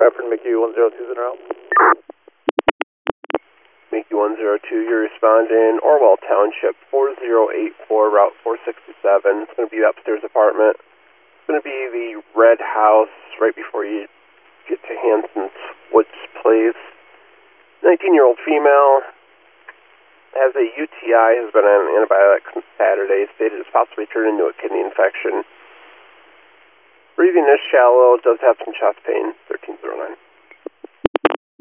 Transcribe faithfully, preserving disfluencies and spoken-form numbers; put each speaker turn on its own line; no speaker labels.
Bradford, Mickey one zero two zero.
Mickey one zero two, you're responding Orwell Township four zero eight four, Route four sixty-seven. It's going to be the upstairs apartment. It's going to be the red house right before you get to Hanson's Woods Place. nineteen-year-old female, has a U T I, has been on antibiotics since Saturday, stated it's possibly turned into a kidney infection. Breathing is shallow, does have some chest pain, thirteen oh nine.